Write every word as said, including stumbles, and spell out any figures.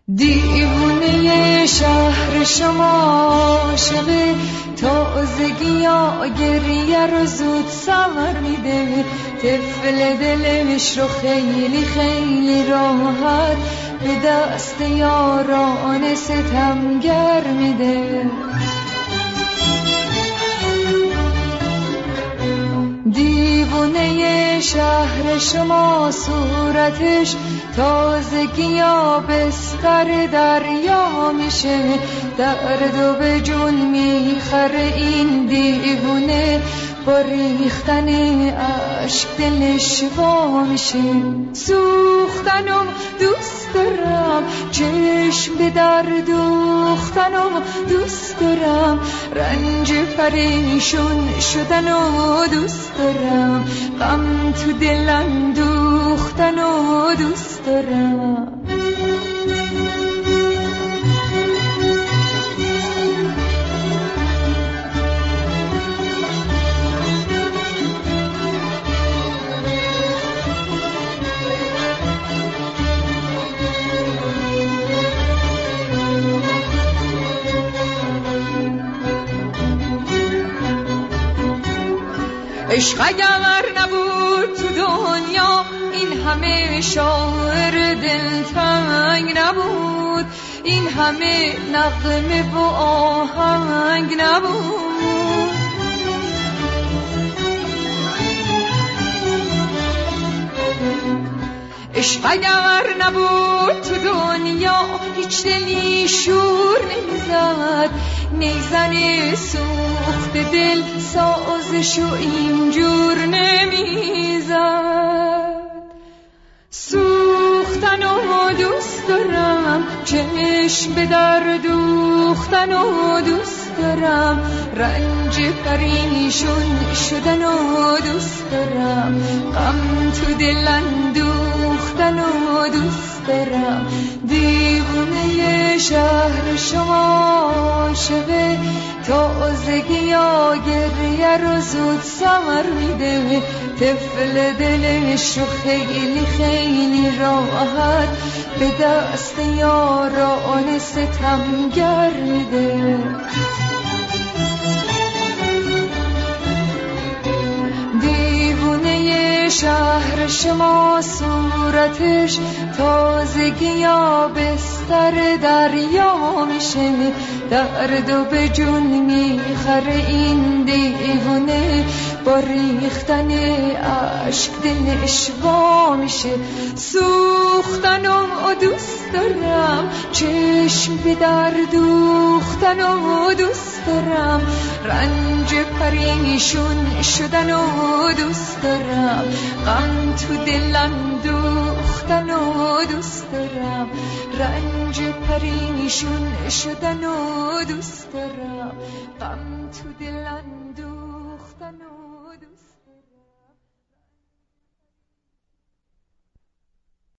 دیوونه شهر شما عاشق تازگی یا گریه رو زود سمر میده، طفل دلش رو خیلی خیلی راحت به دست یاران ستمگر میده. دیوونه شهر شما صورتش تازگی یا بستر دریا میشه، درد و به جون میخره این دیوونه، با ریختن عشق دلش وا میشه. سوختنم دوست دارم، چشم به در دوختنم دوست دارم، رنج پریشون شدنو دوست دارم، غم تو دلم دوختنو دوست دارم. عشق اگر نبود تو دنیا این همه شاعر دلتنگ نبود، این همه نغمه و آهنگ نبود. عشق اگر نبود تو دنیا هیچ دلی شور نمیزد، نیزن سوخت دل سازشو اینجور نمیزد. سوختنو دوست دارم، چشم به در دوختنو دوست دارم، رنج پریشون شدنو دوست دارم، غم تو دل اندوختنو دوست دارم. دیوونه شهر شما عاشق تازگی یا گریه رو زود سمر میده، طفل دلش رو خیلی خیلی راحت به دست یاران ستمگر میده. دیوونه شهر شما صورتش تازگی یا بستر دریا میشه، درد و به جون میخره این دیوونه، با ریختن عشق دلش وا میشه. سوختنم دوست دارم، چشم به در دوختنم دوست دارم، رنج پریشون شدنو دوست دارم، غم تو دلم دوختنو دوست دارم، رنج پریشون شدنو دوست دارم، غم تو دلم دوختنو دوست